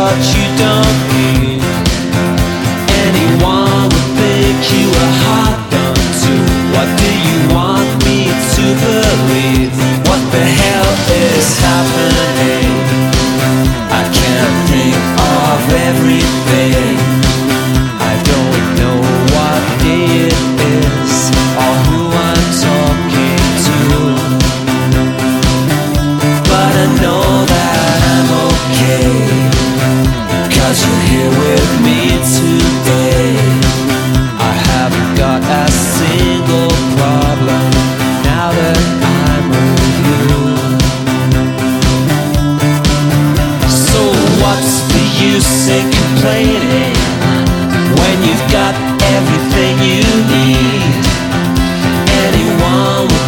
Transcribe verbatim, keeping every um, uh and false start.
what you don't need. Anyone would think you were hard done to. What do you want me to believe? What the hell is happening? I can't think of everything. I don't know what day it is or who I'm talking to, but I know that I'm okay, 'cause you're here with me today. I haven't got a single problem now that I'm with you. So what's the use in complaining when you've got everything you need? Anyone would